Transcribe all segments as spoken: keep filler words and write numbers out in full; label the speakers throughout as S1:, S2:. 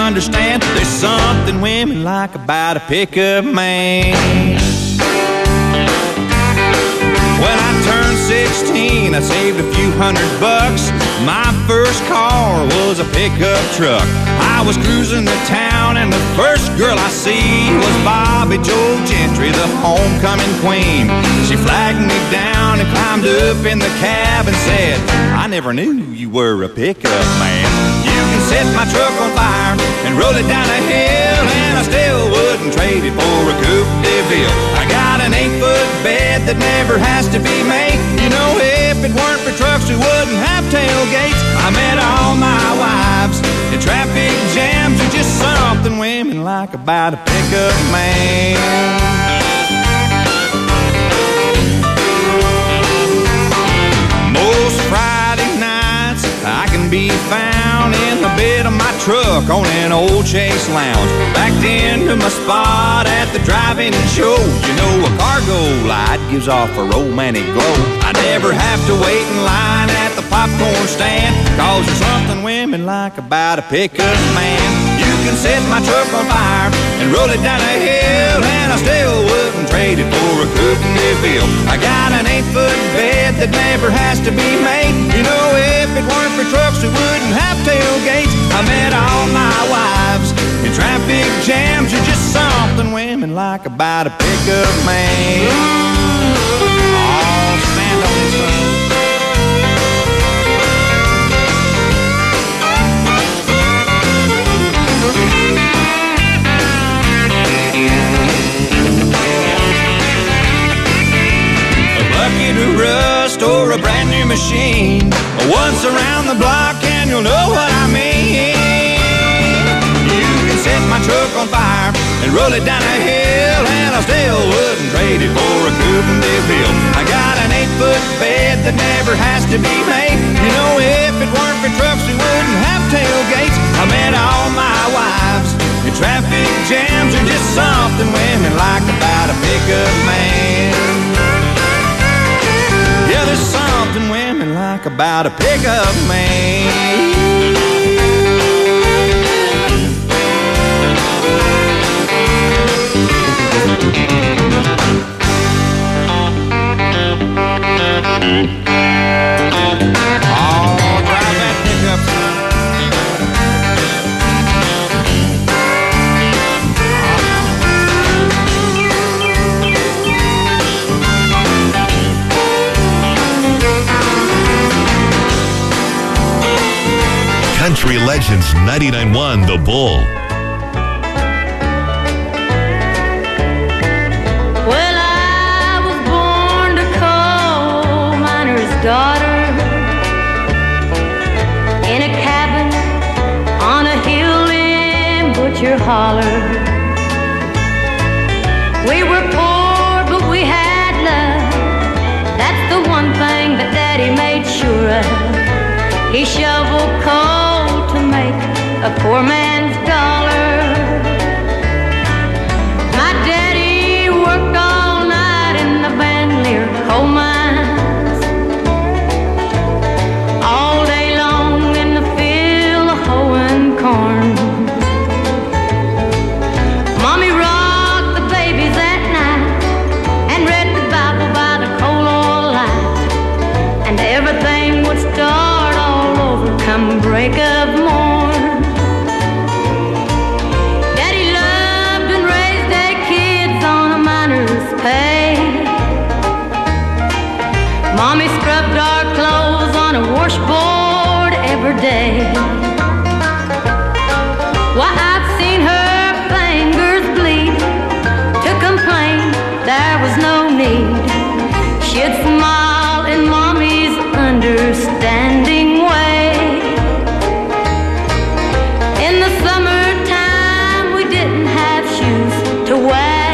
S1: understand. There's something women like about a pickup man. When I turned sixteen, I saved a few hundred bucks. My first car was a pickup truck. I was cruising the town and the first girl I see was Bobby Joe Gentry, the homecoming queen. She flagged me down and climbed up in the cab and said, I never knew you were a pickup man. You can set my truck on fire and roll it down a hill, and I still wouldn't trade it for a Coupe de Ville. I got an eight-foot bed that never has to be made. You know, if it weren't for trucks, we wouldn't have tailgates. I met all my wives in traffic jams. There's just something women like about a pickup man. Most Friday nights I can be found in the bed of my truck on an old Chase Lounge, backed into my spot at the drive-in show. You know, a cargo light gives off a romantic glow. I never have to wait in line at the popcorn stand, cause there's something women like about a pickup man. You can set my truck on fire and roll it down a hill, and I still wouldn't trade it for a Coupe de Ville. I got an eight-foot bed that never has to be made. You know, if it weren't for trucks, we wouldn't have tailgates. I met all my wives in traffic jams. There's just something women like about a pickup man. Oh, stand on this one. A bucket of rust or a brand new machine, once around the block and you'll know what I mean. You can set my truck on fire and roll it down a hill, and I still wouldn't trade it for a Coupe de Ville. I got an eight-foot bed that never has to be made. You know, if it weren't for trucks, we wouldn't have tailgates. I met all my wives in traffic jams. There's just something women like about a pickup man. Yeah, there's something women like about a pickup man. Oh, drive that pickup, son.
S2: Country Legends ninety-nine point one The Bull.
S3: Well, I was born a coal miner's daughter in a cabin on a hill in Butcher Holler. We were poor, but we had love. That's the one thing that Daddy made sure of. He shoveled coal to make a poor man's dollar. My daddy worked all night in the Van Leer coal mines, all day long in the field hoeing corn. Mommy rocked the babies at night and read the Bible by the coal oil light, and everything would start all over come break of morn. Daddy loved and raised their kids on a miner's pay. Mommy scrubbed our clothes on a washboard every day. Why, I've seen her fingers bleed to complain there was no need. She'd smile in Mommy's understanding way. In the summertime we didn't have shoes to wear,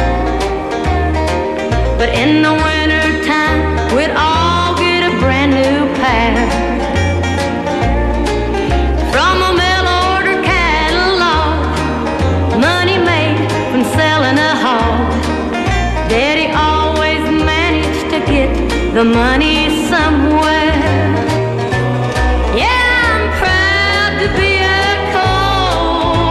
S3: but in the wintertime we'd all get a brand new pair. From a mail order catalog, money made from selling a hog, Daddy always managed to get the money somewhere. Yeah, I'm proud to be a coal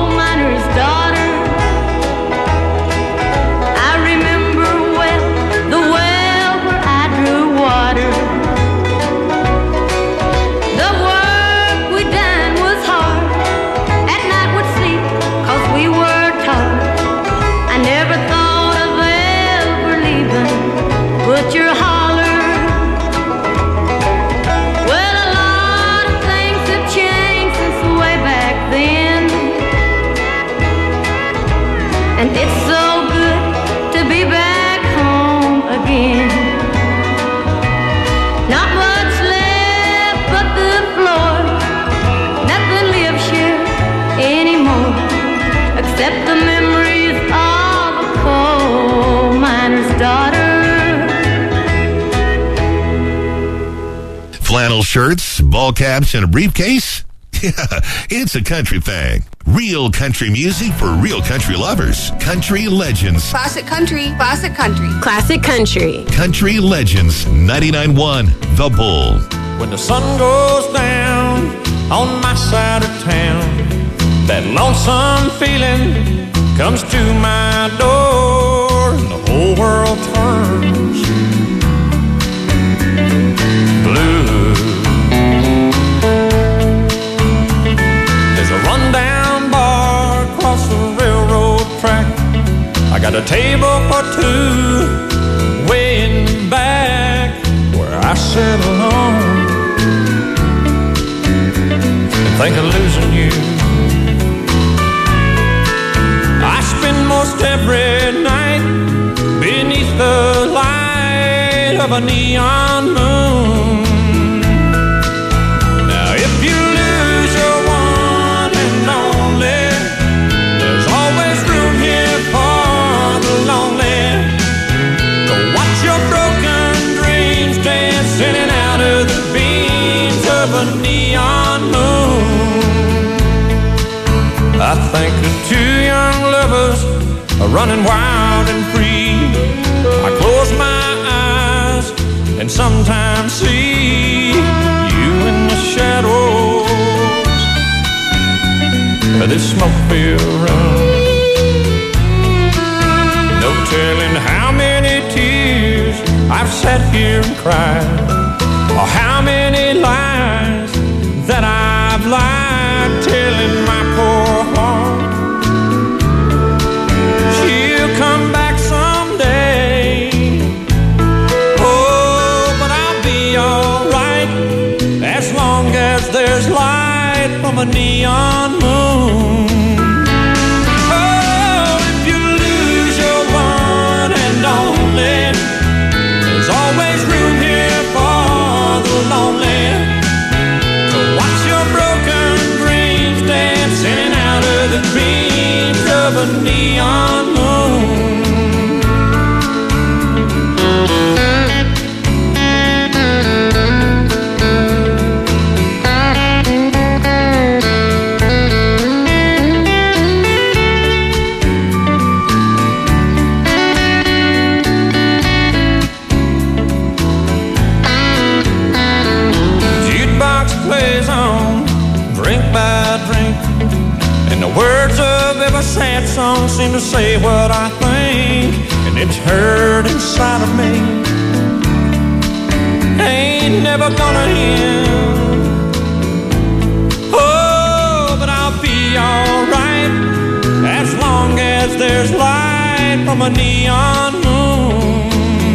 S2: shirts, ball caps, and a briefcase? Yeah, it's a country thing. Real country music for real country lovers. Country Legends.
S4: Classic country, classic country.
S5: Classic country.
S2: Country Legends ninety-nine point one, The Bull.
S1: When the sun goes down on my side of town, that lonesome feeling comes to my door, and the whole world turns blue. There's a rundown bar across the railroad track. I got a table for two way in the back where I sit alone and think of losing you. I spend most every night beneath the light of a neon moon. Now if you lose your one and only, there's always room here for the lonely to watch your broken dreams dance in and out of the beams of a neon moon. I think of two young lovers are running wild and free. I close my eyes and sometimes see you in the shadows of this smoke-filled room. No telling how many tears I've sat here and cried, or how many lies that I've lied, telling my poor heart she'll come back someday. Oh, but I'll be alright as long as there's light from a neon moon. Oh, if you lose your one and only, there's always room here for the lonely to watch your broken dreams dance in and out of the beams of a neon moon. Jukebox plays on, drink by drink, and the words of every sad song seem to say what I think, and it's hurt inside of me. Ain't never gonna end. Oh, but I'll be alright as long as there's light from a neon moon.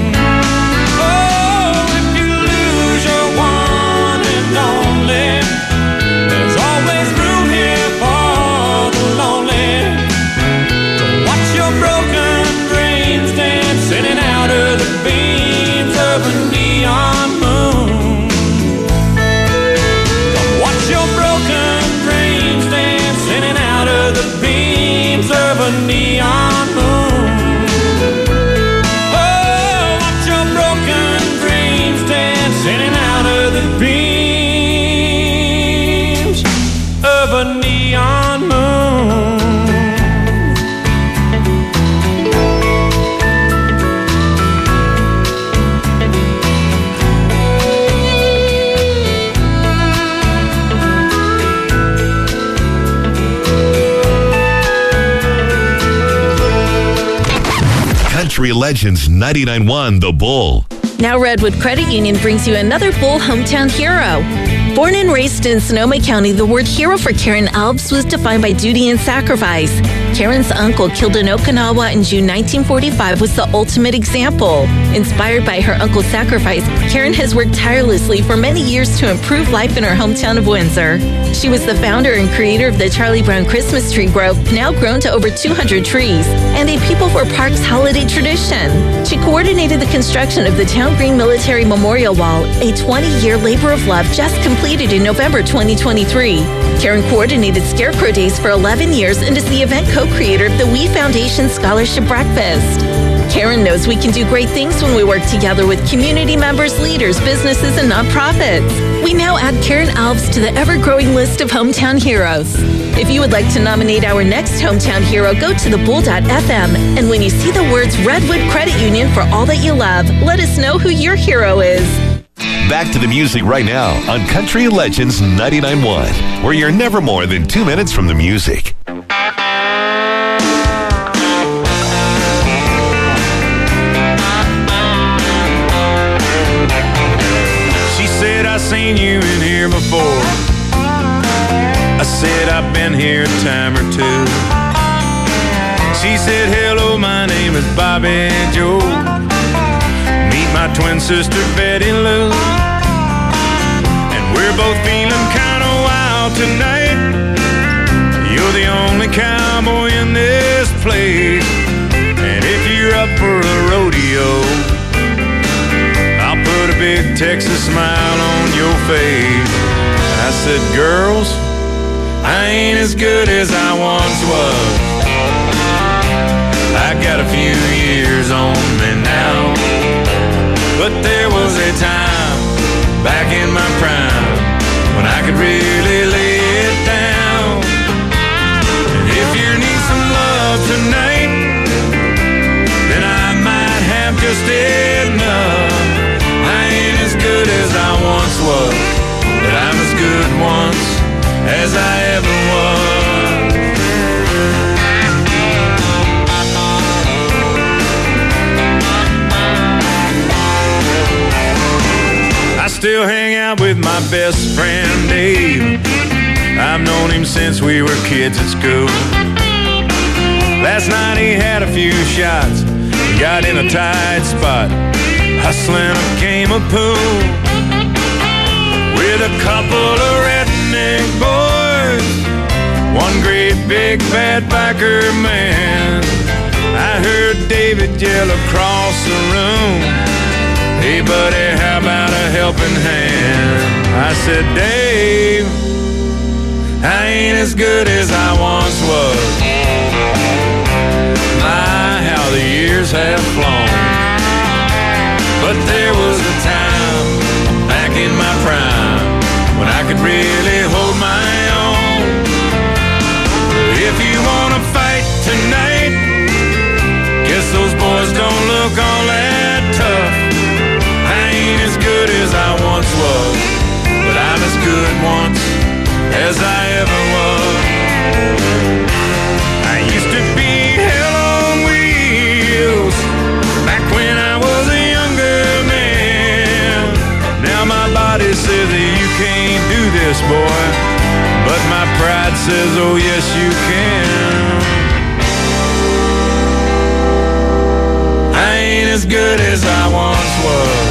S1: Oh, if you lose your one and only, there's always room here for the lonely to watch your broken dreams dance in and out of the beams of a neon moon. To watch your broken dreams dance in and out of the beams of a neon moon. Oh, watch your broken dreams dance in and out of the beams of a neon moon.
S2: Country Legends ninety-nine point one, The Bull.
S5: Now Redwood Credit Union brings you another Bull hometown hero. Born and raised in Sonoma County, the word hero for Karen Alves was defined by duty and sacrifice. Karen's uncle, killed in Okinawa in June nineteen forty-five, was the ultimate example. Inspired by her uncle's sacrifice, Karen has worked tirelessly for many years to improve life in her hometown of Windsor. She was the founder and creator of the Charlie Brown Christmas Tree Grove, now grown to over two hundred trees, and a People for Parks holiday tradition. She coordinated the construction of the Town Green Military Memorial Wall, a twenty-year labor of love just completed in November twenty twenty-three. Karen coordinated Scarecrow Days for eleven years and is the event co-creator of the We Foundation Scholarship Breakfast. Karen knows we can do great things when we work together with community members, leaders, businesses, and nonprofits. We now add Karen Alves to the ever-growing list of hometown heroes. If you would like to nominate our next hometown hero, go to the bull dot f m, and when you see the words Redwood Credit Union for all that you love, let us know who your hero is.
S2: Back to the music right now on Country Legends ninety-nine point one, where you're never more than two minutes from the music.
S1: She said, I seen you in here before. I said, I've been here a time or two. She said, hello, my name is Bobby Joe. Meet my twin sister Betty Lou. And we're both feeling kinda wild tonight. You're the only cowboy in this place. And if you're up for a rodeo, I'll put a big Texas smile on your face. I said, girls, I ain't as good as I once was. I got a few years on me now, but there was a time back in my prime when I could really lay it down. And if you need some love tonight, then I might have just enough. I ain't as good as I once was, but I'm as good once as I ever was. I still hang out with my best friend Dave. I've known him since we were kids at school. Last night he had a few shots and got in a tight spot, hustling a game of pool with a couple of redneck boys, one great big bad biker man. I heard David yell across the room, hey buddy, how about a helping hand? I said, Dave, I ain't as good as I once was. My, how the years have flown. But there was a time back in my prime when I could really hold my own. If you wanna fight tonight, guess those boys don't look all that tough. As good as I once was, but I'm as good once as I ever was. I used to be hell on wheels back when I was a younger man. Now my body says that you can't do this, boy, but my pride says, oh yes you can. I ain't as good as I once was.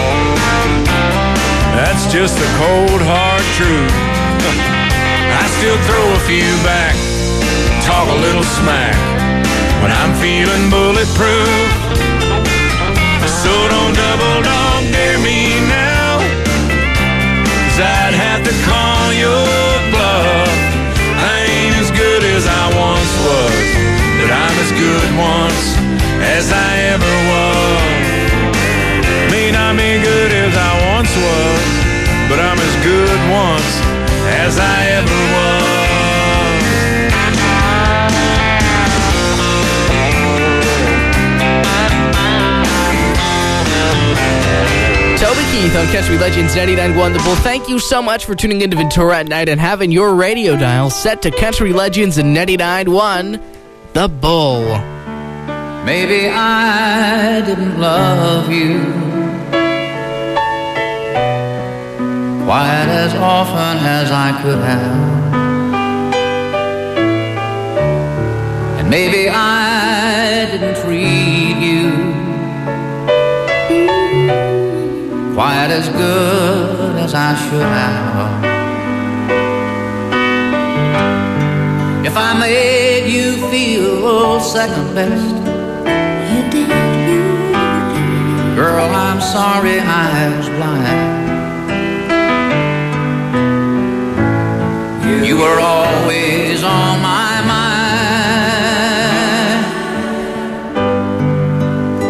S1: That's just the cold, hard truth. I still throw a few back, talk a little smack when I'm feeling bulletproof. So don't double dog dare me now, 'cause I'd have to call your bluff. I ain't as good as I once was, but I'm as good once as I ever was. May not be good as I once was, but I'm as good once as I ever was.
S6: Toby Keith on Country Legends ninety-nine point one The Bull. Thank you so much for tuning into Ventura at night and having your radio dial set to Country Legends ninety-nine point one The Bull.
S7: Maybe I didn't love you quite as often as I could have, and maybe I didn't treat you quite as good as I should have. If I made you feel second best, you did, girl, I'm sorry I was blind. You were always on my mind.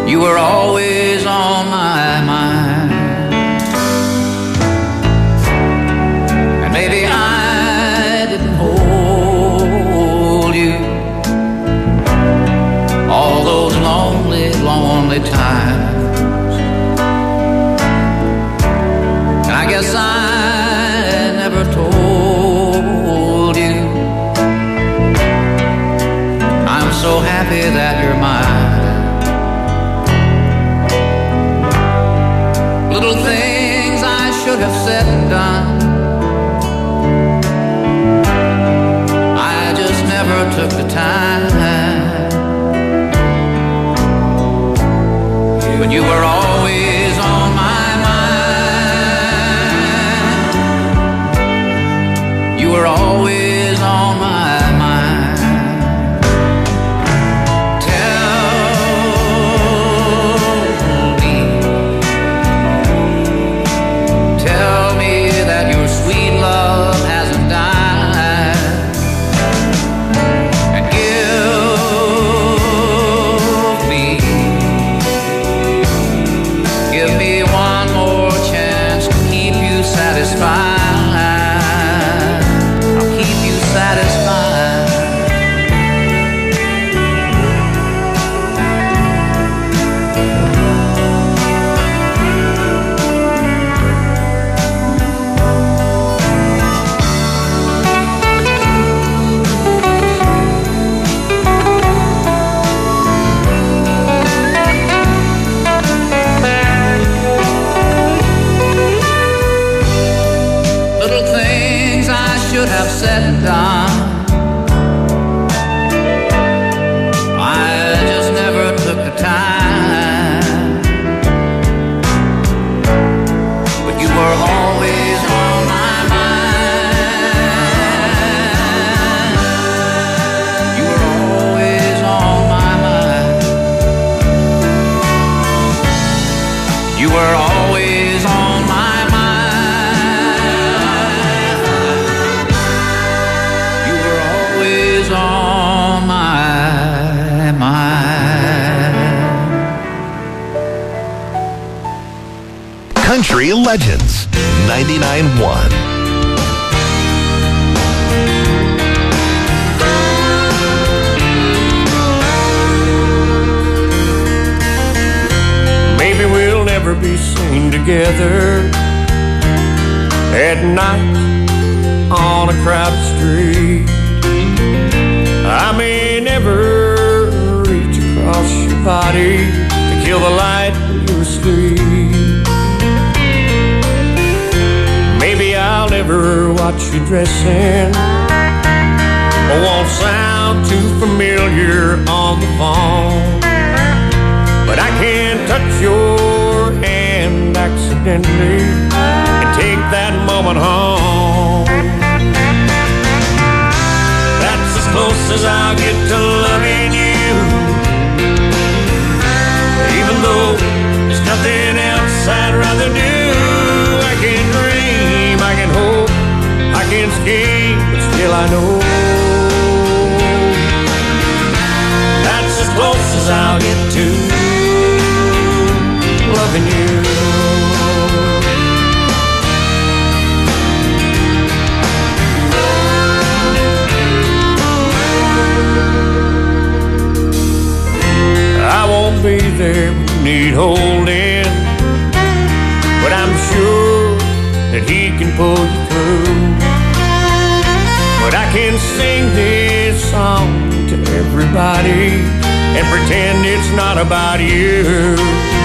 S2: Country Legends ninety-nine point one.
S8: Maybe we'll never be seen together at night on a crowded street. I may never reach across your body to kill the light when you're asleep. Maybe I'll never watch you dressing, or won't sound too familiar on the phone. But I can touch your hand accidentally and take that moment home. That's as close as I'll get to loving you, even though there's nothing else I'd rather do. I can dream, I can hope, I can scheme, but still I know that's as close as I'll get to loving you. I won't be there when you need holding, but I'm sure that he can pull you through. But I can sing this song to everybody and pretend it's not about you.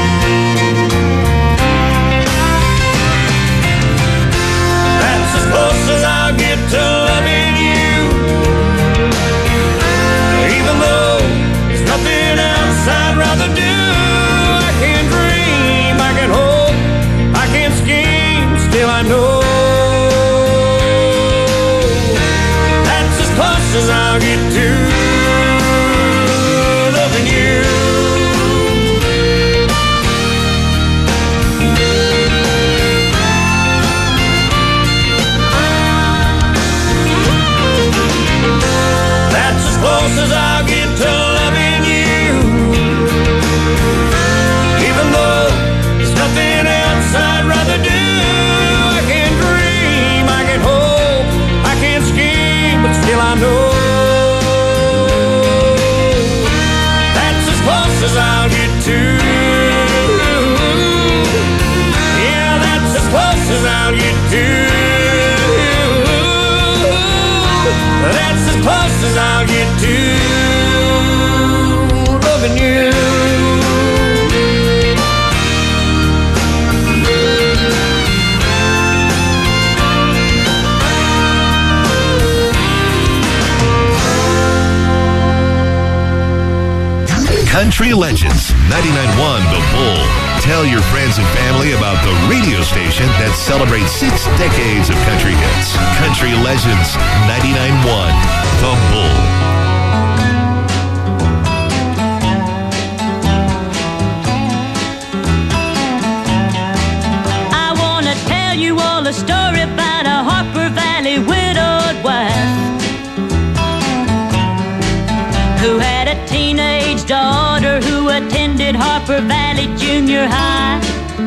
S8: That's as close as I'll get to loving you, even though there's nothing else I'd rather do. I can dream, I can hope, I can scheme, still I know that's as close as I'll get to loving you. That's as close as I'll get to loving you, even though there's nothing else I'd rather do. I can dream, I can hope, I can scheme, but still I know that's as close as I'll get to. Yeah, that's as close as I'll get to. That's as close as I'll get to loving you.
S2: Country Legends ninety-nine point one The Bull. Tell your friends and family about the radio station that celebrates six decades of country hits. Country Legends ninety-nine point one The Bull.
S3: I want to tell you all a story about a Harper Valley widowed wife who had a teenage daughter who attended Harper Valley Junior High.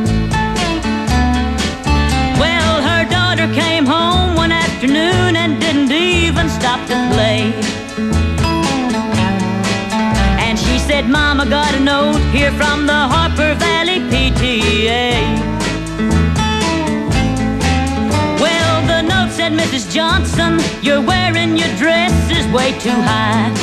S3: Well, her daughter came home one afternoon and didn't even stop to play. And she said, Mama, got a note here from the Harper Valley P T A. Well, the note said, Missus Johnson, you're wearing your dress is way too high.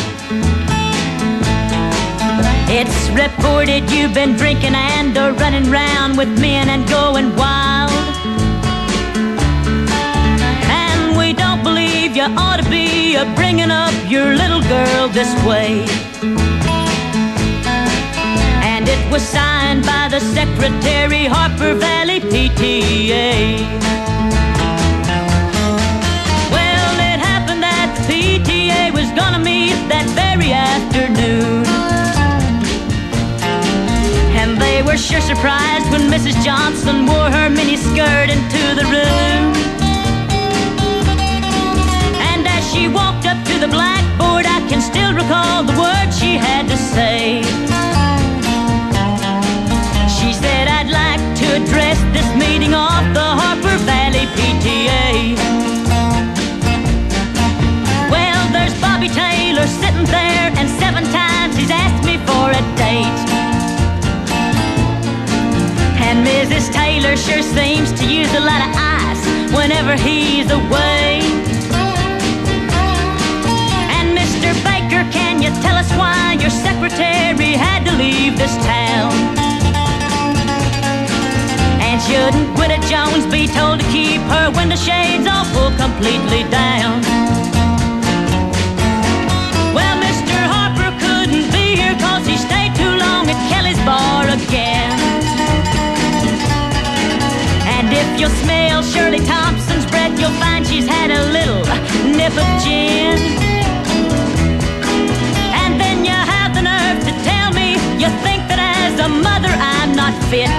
S3: It's reported you've been drinking and are running round with men and going wild. And we don't believe you ought to be a bringing up your little girl this way. And it was signed by the secretary, Harper Valley P T A. Well, it happened that the P T A was gonna meet that very afternoon. And they were sure surprised when Missus Johnson wore her miniskirt into the room. And as she walked up to the blackboard, I can still recall the words she had to say. She said, I'd like to address this meeting on wasn't there, and seven times he's asked me for a date. And Missus Taylor sure seems to use a lot of ice whenever he's away. And Mister Baker, can you tell us why your secretary had to leave this town? And shouldn't Gwetta Jones be told to keep her window shades all pulled completely down? Well, Mister Harper couldn't be here 'cause he stayed too long at Kelly's bar again. And if you'll smell Shirley Thompson's breath, you'll find she's had a little nip of gin. And then you have the nerve to tell me you think that as a mother I'm not fit.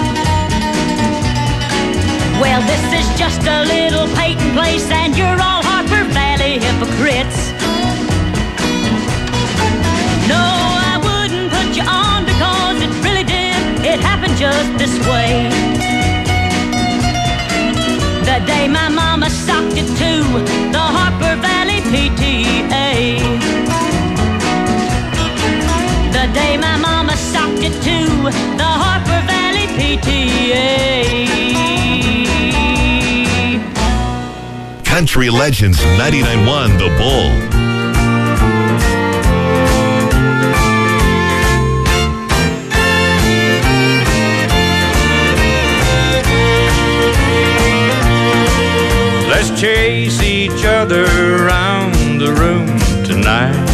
S3: Well, this is just a little Peyton place, and you're all Harper Valley hypocrites. No, I wouldn't put you on because it really did. It happened just this way. The day my mama socked it to the Harper Valley P T A. The day my mama socked it to the Harper Valley P T A.
S2: Country Legends ninety-nine point one The Bull.
S1: Let's chase each other around the room tonight.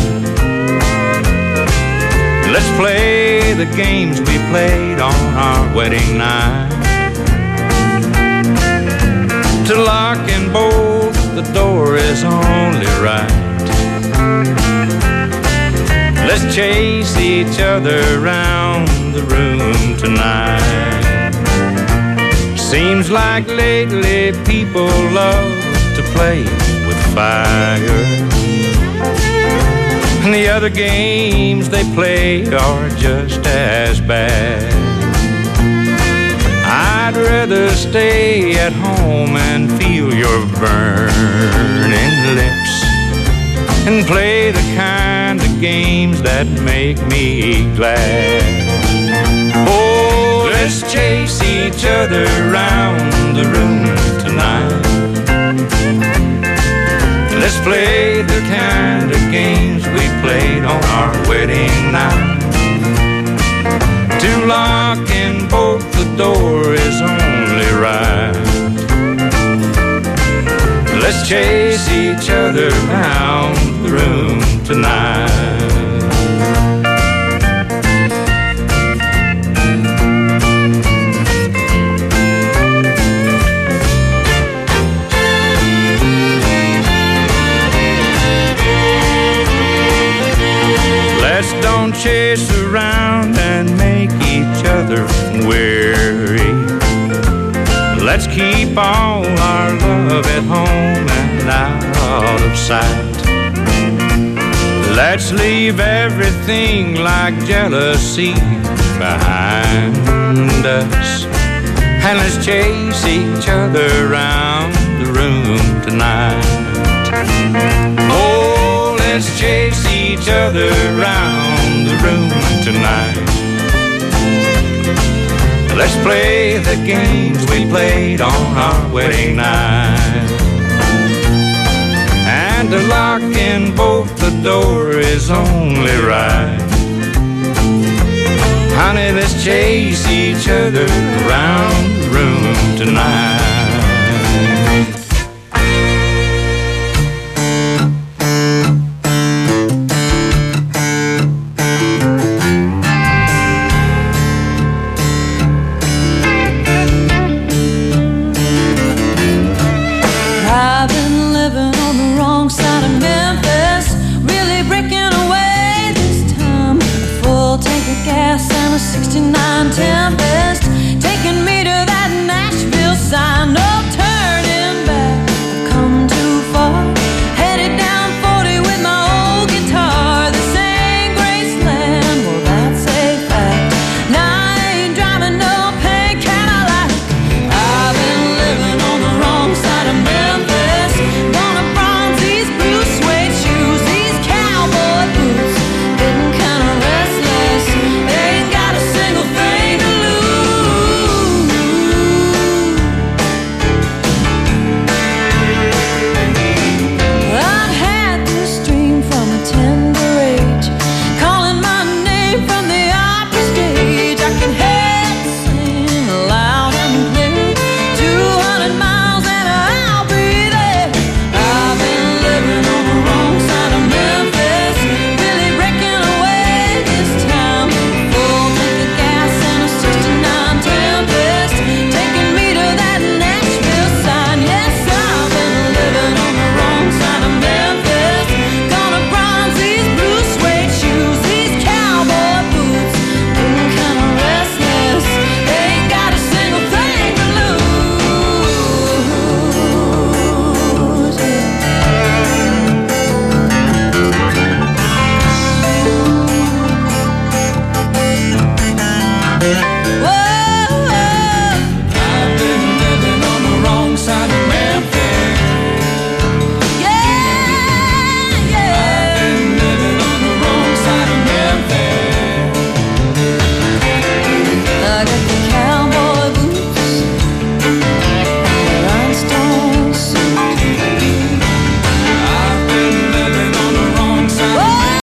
S1: Let's play the games we played on our wedding night. To lock and bolt the door is only right. Let's chase each other around the room tonight. Seems like lately people love to play with fire, and the other games they play are just as bad. I'd rather stay at home and feel your burning lips and play the kind of games that make me glad. Oh, let's chase each other around the room tonight. Let's play the kind of games we played on our wedding night. To lock and bolt the door is only right. Let's chase each other around the room tonight. Let's don't chase around and make each other weary. Let's keep all our love at home and out of sight. Let's leave everything like jealousy behind us, and let's chase each other around the room tonight. Oh, let's chase each other around the room tonight. Let's play the games we played on our wedding night. And to lock and bolt the door is only right. Honey, let's chase each other around the room tonight.
S9: sixty-nine ten